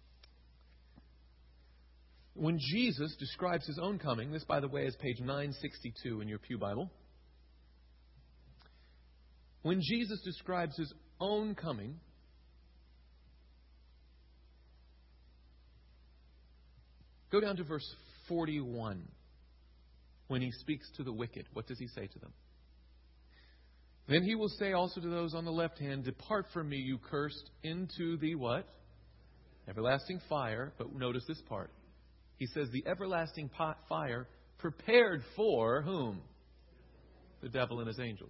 When Jesus describes His own coming, this, by the way, is page nine sixty-two in your pew Bible. When Jesus describes His own coming, go down to verse forty-one. When He speaks to the wicked, what does He say to them? Then He will say also to those on the left hand, depart from me, you cursed, into the what? Everlasting fire. But notice this part. He says the everlasting pot fire prepared for whom? The devil and his angels.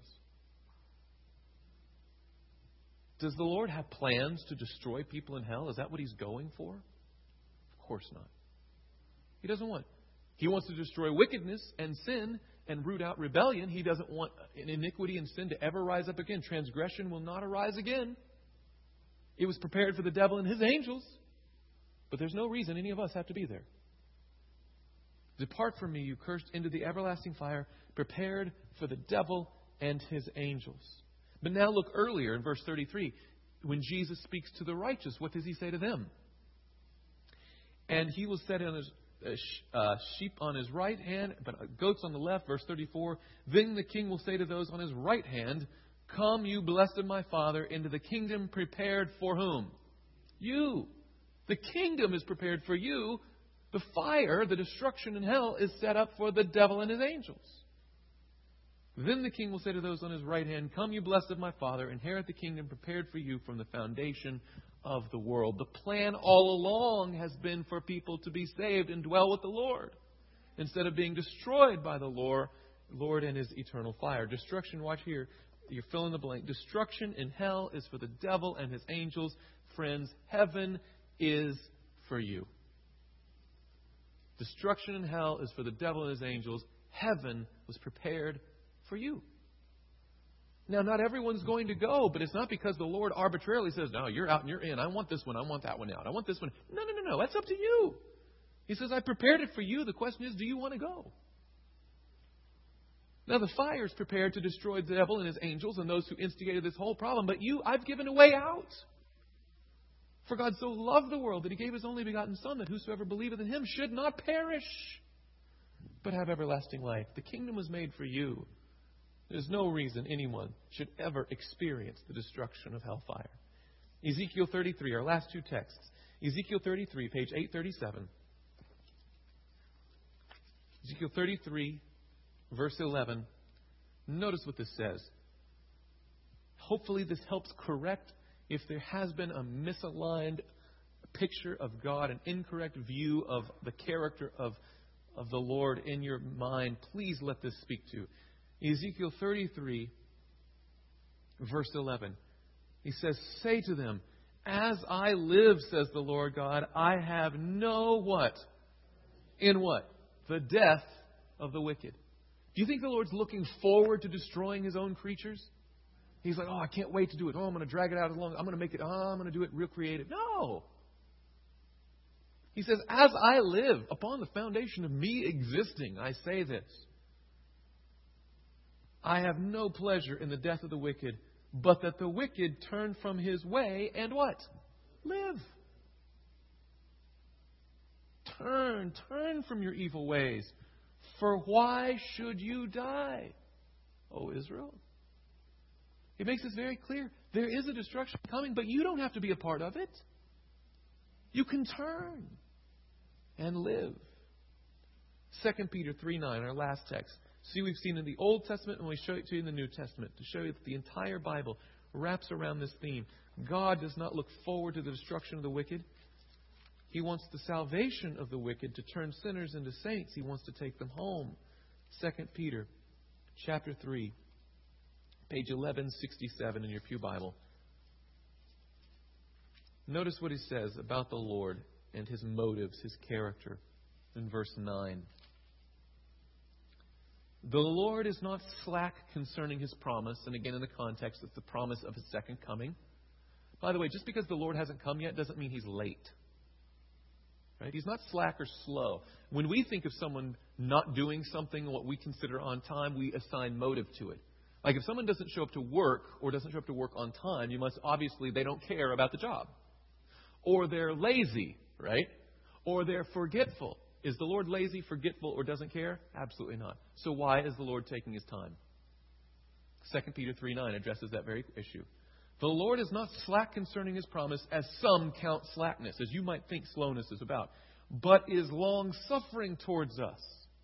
Does the Lord have plans to destroy people in hell? Is that what He's going for? Of course not. He doesn't want. He wants to destroy wickedness and sin and root out rebellion. He doesn't want iniquity and sin to ever rise up again. Transgression will not arise again. It was prepared for the devil and his angels. But there's no reason any of us have to be there. Depart from me, you cursed, into the everlasting fire, prepared for the devil and his angels. But now look earlier in verse thirty-three. When Jesus speaks to the righteous, what does He say to them? And He will set on His uh, sheep on His right hand, but goats on the left. Verse thirty-four. Then the King will say to those on His right hand, come, you blessed of my Father, into the kingdom prepared for whom? You. The kingdom is prepared for you. The fire, the destruction in hell, is set up for the devil and his angels. Then the King will say to those on His right hand, come, you blessed of my Father, inherit the kingdom prepared for you from the foundation of the world. The plan all along has been for people to be saved and dwell with the Lord, instead of being destroyed by the Lord, Lord and His eternal fire. Destruction, watch here, you're filling the blank. Destruction in hell is for the devil and his angels. Friends, heaven is for you. Destruction in hell is for the devil and his angels. Heaven was prepared for you. Now, not everyone's going to go, but it's not because the Lord arbitrarily says, no, you're out and you're in. I want this one. I want that one out. I want this one. No, no, no, no. That's up to you. He says, I prepared it for you. The question is, do you want to go? Now, the fire is prepared to destroy the devil and his angels and those who instigated this whole problem. But you, I've given a way out. For God so loved the world that He gave His only begotten Son, that whosoever believeth in Him should not perish, but have everlasting life. The kingdom was made for you. There's no reason anyone should ever experience the destruction of hellfire. Ezekiel thirty-three, our last two texts. Ezekiel thirty-three, page eight thirty-seven. Ezekiel thirty-three, verse eleven. Notice what this says. Hopefully this helps correct if there has been a misaligned picture of God, an incorrect view of the character of, of the Lord in your mind. Please let this speak to. Ezekiel thirty-three, verse eleven. He says, say to them, as I live, says the Lord God, I have no what? In what? The death of the wicked. Do you think the Lord's looking forward to destroying His own creatures? He's like, oh, I can't wait to do it. Oh, I'm going to drag it out as long. I'm going to make it, oh, I'm going to do it real creative. No. He says, as I live, upon the foundation of me existing, I say this. I have no pleasure in the death of the wicked, but that the wicked turn from his way and what? Live. Turn, turn from your evil ways. For why should you die, O Israel? He makes this very clear. There is a destruction coming, but you don't have to be a part of it. You can turn and live. Second Peter three nine, our last text. See, we've seen in the Old Testament and we show it to you in the New Testament to show you that the entire Bible wraps around this theme. God does not look forward to the destruction of the wicked. He wants the salvation of the wicked to turn sinners into saints. He wants to take them home. Second Peter chapter three, page eleven sixty-seven in your pew Bible. Notice what he says about the Lord and His motives, His character in verse nine. The Lord is not slack concerning His promise. And again, in the context, it's the promise of His second coming. By the way, just because the Lord hasn't come yet doesn't mean He's late. Right? He's not slack or slow. When we think of someone not doing something, what we consider on time, we assign motive to it. Like if someone doesn't show up to work or doesn't show up to work on time, you must obviously, they don't care about the job. Or they're lazy, right? Or they're forgetful. Is the Lord lazy, forgetful, or doesn't care? Absolutely not. So why is the Lord taking His time? Second Peter three nine addresses that very issue. The Lord is not slack concerning His promise, as some count slackness, as you might think slowness is about, but is long-suffering towards us,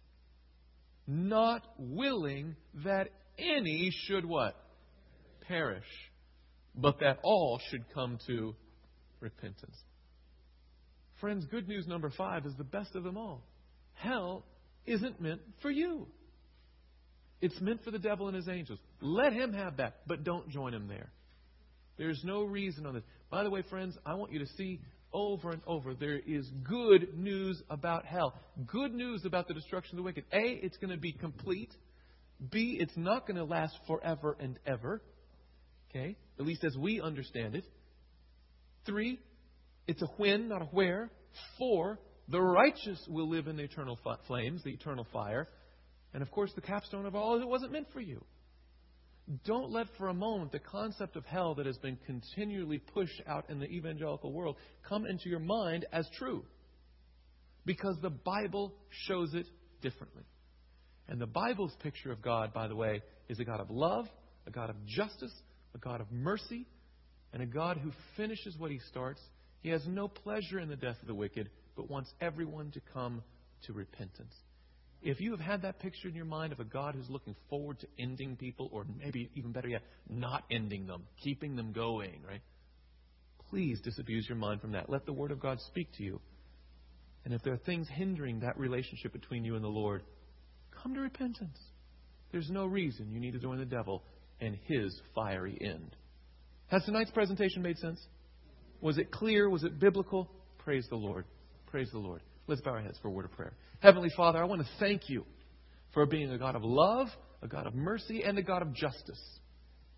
not willing that any should what? Perish, but that all should come to repentance. Friends, good news number five is the best of them all. Hell isn't meant for you. It's meant for the devil and his angels. Let him have that, but don't join him there. There's no reason on this. By the way, friends, I want you to see over and over, there is good news about hell. Good news about the destruction of the wicked. A, it's going to be complete. B, it's not going to last forever and ever. Okay? At least as we understand it. Three, it's a when, not a where. Four, the righteous will live in the eternal flames, the eternal fire. And of course, the capstone of all is it wasn't meant for you. Don't let for a moment the concept of hell that has been continually pushed out in the evangelical world come into your mind as true. Because the Bible shows it differently. And the Bible's picture of God, by the way, is a God of love, a God of justice, a God of mercy, and a God who finishes what He starts. He has no pleasure in the death of the wicked, but wants everyone to come to repentance. If you have had that picture in your mind of a God who's looking forward to ending people, or maybe even better yet, not ending them, keeping them going, right? Please disabuse your mind from that. Let the Word of God speak to you. And if there are things hindering that relationship between you and the Lord, come to repentance. There's no reason you need to join the devil and his fiery end. Has tonight's presentation made sense? Was it clear? Was it biblical? Praise the Lord. Praise the Lord. Let's bow our heads for a word of prayer. Heavenly Father, I want to thank You for being a God of love, a God of mercy, and a God of justice.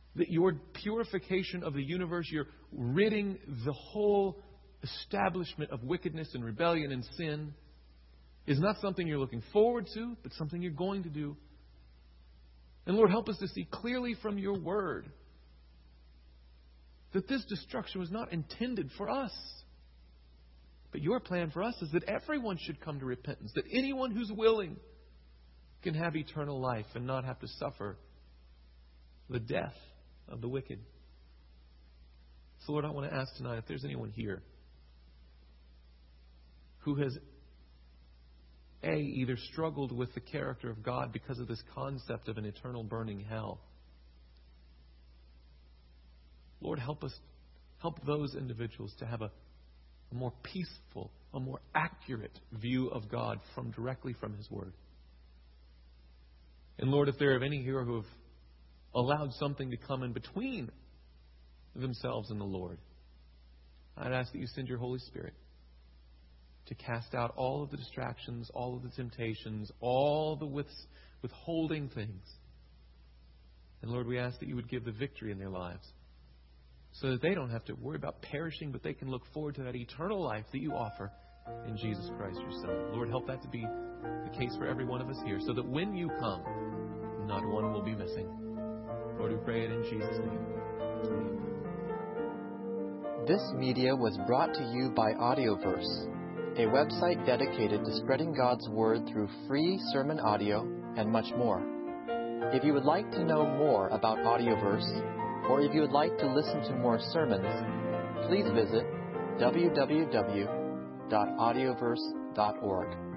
that your purification of the universe, you're ridding the whole establishment of wickedness and rebellion and sin, is not something you're looking forward to, but something you're going to do. And Lord, help us to see clearly from your word that this destruction was not intended for us. But your plan for us is that everyone should come to repentance, that anyone who's willing can have eternal life and not have to suffer the death of the wicked. So Lord, I want to ask tonight if there's anyone here who has A, either struggled with the character of God because of this concept of an eternal burning hell. Lord, help us, help those individuals to have a, a more peaceful, a more accurate view of God from directly from His Word. And Lord, if there are any here who have allowed something to come in between themselves and the Lord, I'd ask that you send your Holy Spirit to cast out all of the distractions, all of the temptations, all the with, withholding things. And Lord, we ask that you would give the victory in their lives so that they don't have to worry about perishing, but they can look forward to that eternal life that you offer in Jesus Christ, your Son. Lord, help that to be the case for every one of us here so that when you come, not one will be missing. Lord, we pray it in Jesus' name. Amen. This media was brought to you by Audioverse, a website dedicated to spreading God's Word through free sermon audio and much more. If you would like to know more about Audioverse, or if you would like to listen to more sermons, please visit w w w dot audioverse dot org.